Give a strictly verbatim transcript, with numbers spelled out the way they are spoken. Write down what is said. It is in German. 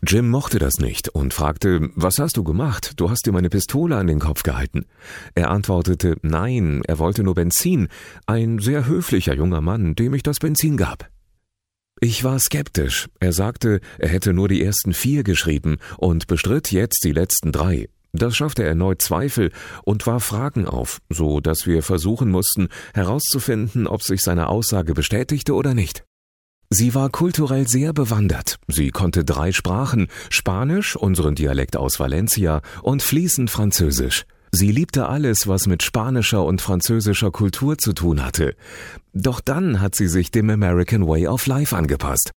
Jim mochte das nicht und fragte, was hast du gemacht? Du hast dir meine Pistole an den Kopf gehalten. Er antwortete, nein, er wollte nur Benzin, ein sehr höflicher junger Mann, dem ich das Benzin gab. Ich war skeptisch. Er sagte, er hätte nur die ersten vier geschrieben und bestritt jetzt die letzten drei. Das schaffte erneut Zweifel und warf Fragen auf, so dass wir versuchen mussten, herauszufinden, ob sich seine Aussage bestätigte oder nicht. Sie war kulturell sehr bewandert. Sie konnte drei Sprachen, Spanisch, unseren Dialekt aus Valencia, und fließend Französisch. Sie liebte alles, was mit spanischer und französischer Kultur zu tun hatte. Doch dann hat sie sich dem American Way of Life angepasst.